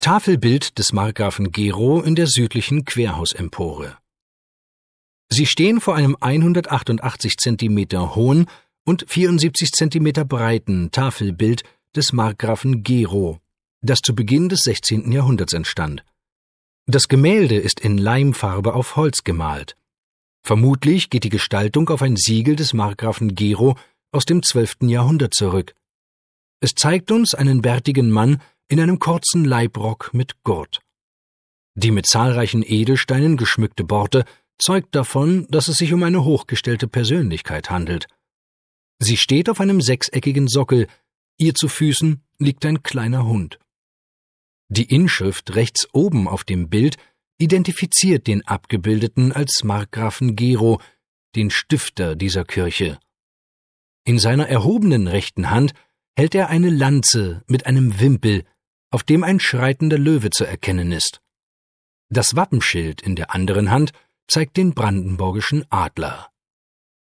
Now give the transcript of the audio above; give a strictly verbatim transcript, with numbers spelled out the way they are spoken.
Tafelbild des Markgrafen Gero in der südlichen Querhausempore. Sie stehen vor einem hundertachtundachtzig Zentimeter hohen und vierundsiebzig Zentimeter breiten Tafelbild des Markgrafen Gero, das zu Beginn des sechzehnten Jahrhunderts entstand. Das Gemälde ist in Leimfarbe auf Holz gemalt. Vermutlich geht die Gestaltung auf ein Siegel des Markgrafen Gero aus dem zwölften Jahrhundert zurück. Es zeigt uns einen bärtigen Mann in einem kurzen Leibrock mit Gurt. Die mit zahlreichen Edelsteinen geschmückte Borte zeugt davon, dass es sich um eine hochgestellte Persönlichkeit handelt. Sie steht auf einem sechseckigen Sockel, ihr zu Füßen liegt ein kleiner Hund. Die Inschrift rechts oben auf dem Bild identifiziert den Abgebildeten als Markgrafen Gero, den Stifter dieser Kirche. In seiner erhobenen rechten Hand hält er eine Lanze mit einem Wimpel, auf dem ein schreitender Löwe zu erkennen ist. Das Wappenschild in der anderen Hand zeigt den brandenburgischen Adler.